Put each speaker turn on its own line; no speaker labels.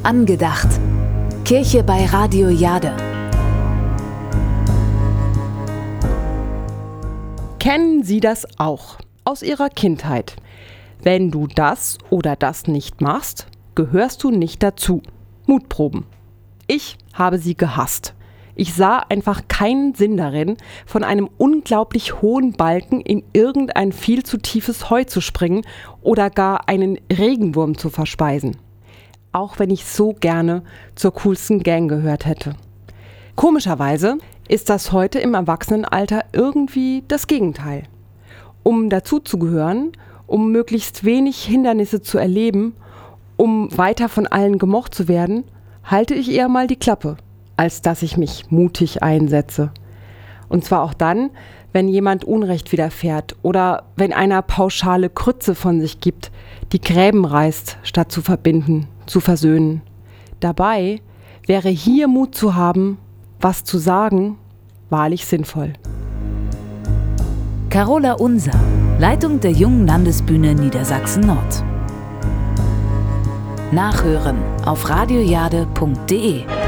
Angedacht. Kirche bei Radio Jade.
Kennen Sie das auch aus Ihrer Kindheit? Wenn du das oder das nicht machst, gehörst du nicht dazu. Mutproben. Ich habe sie gehasst. Ich sah einfach keinen Sinn darin, von einem unglaublich hohen Balken in irgendein viel zu tiefes Heu zu springen oder gar einen Regenwurm zu verspeisen. Auch wenn ich so gerne zur coolsten Gang gehört hätte. Komischerweise ist das heute im Erwachsenenalter irgendwie das Gegenteil. Um dazuzugehören, um möglichst wenig Hindernisse zu erleben, um weiter von allen gemocht zu werden, halte ich eher mal die Klappe, als dass ich mich mutig einsetze. Und zwar auch dann, wenn jemand Unrecht widerfährt oder wenn einer pauschale Krütze von sich gibt, die Gräben reißt, statt zu verbinden, zu versöhnen. Dabei wäre hier Mut zu haben, was zu sagen, wahrlich sinnvoll.
Carola Unser, Leitung der Jungen Landesbühne Niedersachsen-Nord. Nachhören auf radiojade.de